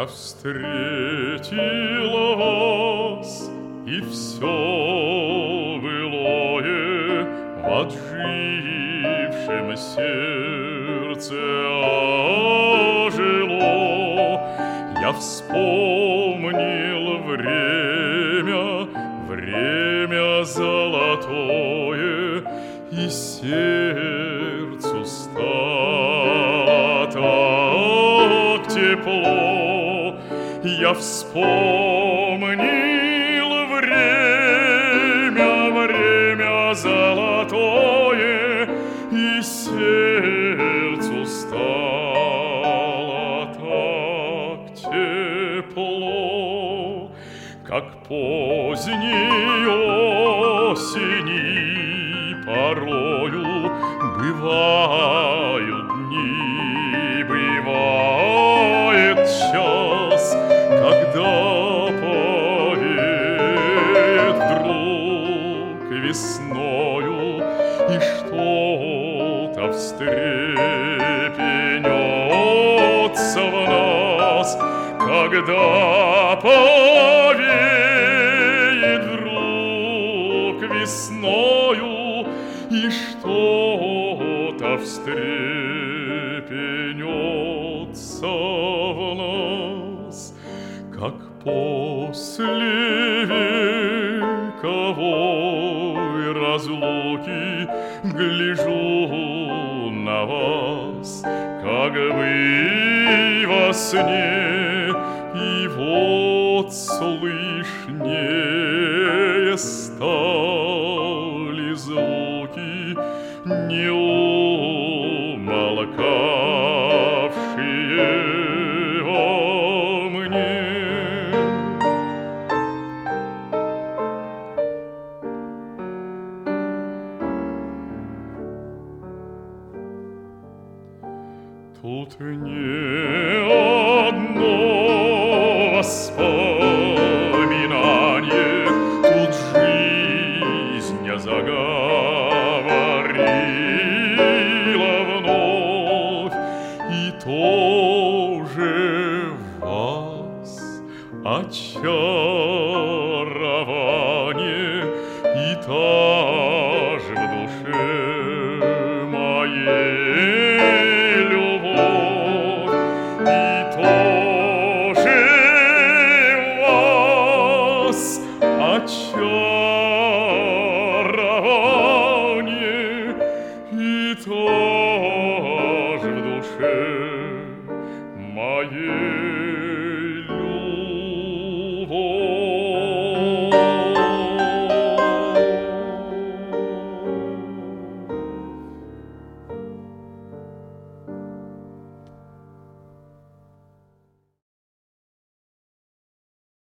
Я встретила вас, и все былое в отжившем сердце ожило. Я вспомнил время золотое, и сердцу стало так тепло. Я вспомнил время золотое, и сердцу стало так тепло, как поздней осени порою бывают дни, бывает час, когда повеет вдруг весною, и что-то встрепенется в нас, когда повеет вдруг весною, и что-то встрепенется в нас, как после вековой разлуки гляжу на вас, как бы во сне, и вот слышнее стали звуки, не умолкавшие во мне. Тут не одно воспоминание, тут жизнь заговорила вновь, и тоже вас очарование, и та же в душе моей любовь, и тоже вас очарование.